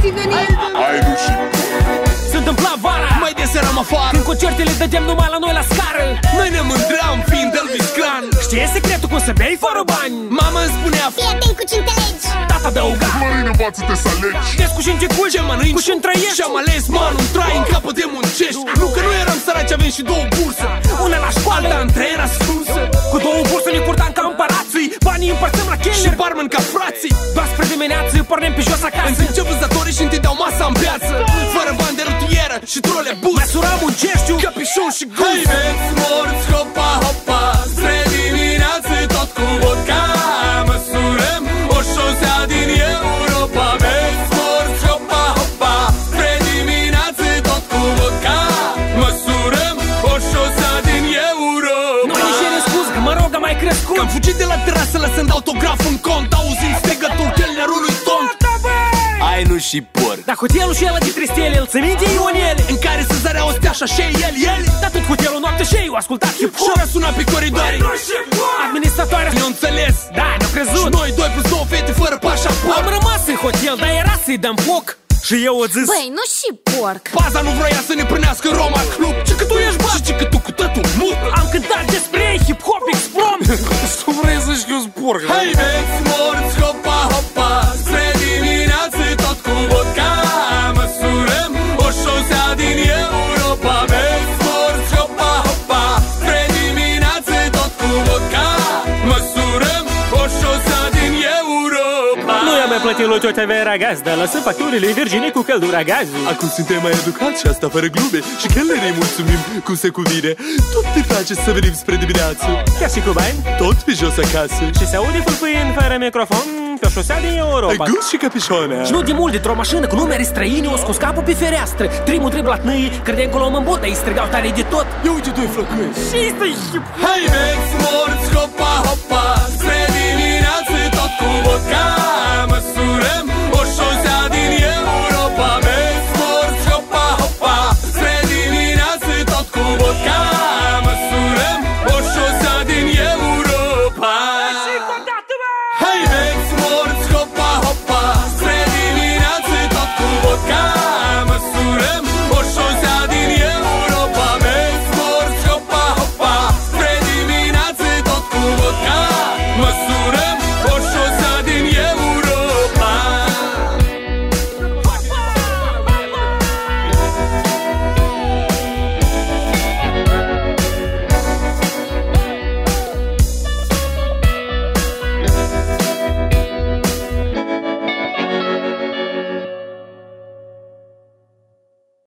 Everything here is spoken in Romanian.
zi venim. Hai nu și Se întâmpla vara, Mai des eram afară, când concertele dădeam numai la noi la scară. noi ne mândream fiind Elvis Clan. Știi secretul cum să bei fără bani? Mama îmi spunea: Fii atent cu ce înțelegi. Tata adăuga: Mărine, învață-te să alegi. des cu ce cui, ce mănânci cu ce trăiești. și-am ales, man, un trai în capăt de muncești. Nu că nu eram săraci, avem și două burse, Una la școală, alta în tren ascunsă. cu două burse ne curtam ca împărații. Banii împărțăm la Și chelner, barman ca frații. doar spre dimineață pornim pe jos În acasă. timp ce vânzătorii și întindeau masa în piață, fără bani de rutieră și trolebus, Măsuram un ceștiu, capișon și gust. Hai veți morți, hopa, hopa, spre dimineață tot cu vodka. Măsurăm o șosea din Europa. Veți morți, hopa, hopa, spre dimineață tot cu vodka. Măsurăm o șosea din Europa. nu nici ne scuz că mă rog am mai crescut. Că am fugit de la terasă lăsând autograf în cont, auzind strigătul chelnerului tont. Ai nu și porc. Dar hotelul și ăla de tristele, îl ți minte Ionele? În care se zărea o stea așa și el Dar tot hotelul noapte și eu ascultat și hip-hop. a sunat pe coridoare. Administratoarea Ne-au înțeles. da, ne-au Și crezut. noi, 2 plus 2 fete fără pașaport. Am rămas în hotel, dar era să-i dăm foc. Și eu o zis: Băi, nu și porc. Paza nu vroia să ne prânească în Roma Club. Ce că tu ești bă? Și ce că tu cu tătul mut. am cântat despre hip-hop explom. Tu vrei să știi că eu sport. Hai veți morți, hopa, hopa, spre dimineață tot cu vodka. Măsurăm o șosea din Europa. Veți morți, hopa, hopa, spre dimineață tot cu vodka. Măsurăm o șosea din Europa. Nu i-am mai plătit lui tiotea Vera gaz, dar lăsăm facturile Virginie cu căldura gazului. Acum suntem mai educați și asta fără glume. Și chelnerii mulțumim cum se cuvine. Tot te face să venim spre dimineață, Chiar și cu bani. tot pe jos acasă. Și se aude fâlfâind fără microfon pe o șosea din Europa. Gust și capișoane. Și nu de mult dintr-o mașină cu numere străine o scos capul pe fereastră. Trimul trebuie la tnâi, credeam că l-om în botă, îi strigau tare de tot. Ia uite doi flăcăi. Și este Hai veți morți, hopa, hopa, spre dimineață tot cu vodka.